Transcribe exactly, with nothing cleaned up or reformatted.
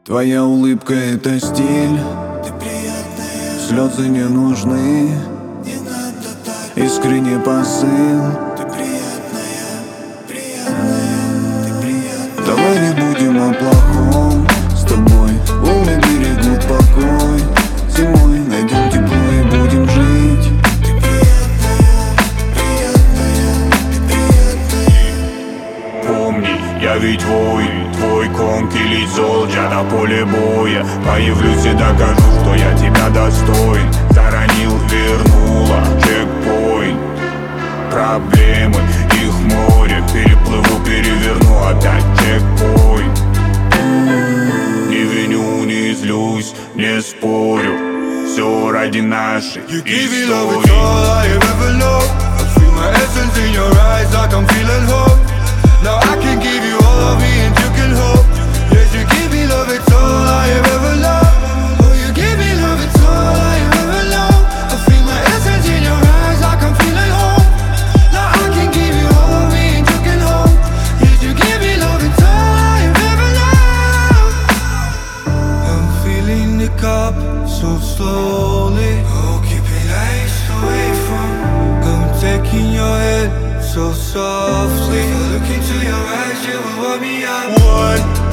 Твоя улыбка — это стиль, ты приятная, слезы не нужны, не надо так. искренний посыл. Ты приятная, приятная, ты приятная. Давай не будем о плохом с тобой, волны берегут покой. Зимой найдем тепло и будем жить. Ты приятная, приятная, ты приятная. Помни, я ведь воин, твой конг или солдат на поле боя. Появлюсь и докажу, что я тебя достоин. Заронил, вернула, чекпоинт. Проблемы, их море, переплыву, переверну опять чекпоинт. Не виню, не злюсь, не спорю, все ради нашей You give me love, it's истории. all I have ever loved. I feel my essence in your eyes, like I'm feeling hope. Now I can give you all of me and you can hope. Yes, you give me love, it's all I have ever loved. Oh, you give me love, it's all I have ever loved. I feel my essence in your eyes, like I'm feeling hope. Now I can give you all of me and you can hope. Yes, you give me love, it's all I have ever loved. I'm feeling the cup so slowly. Oh, keep it nice away from. I'm taking your head so softly. If I look into your eyes, you will warm me up. One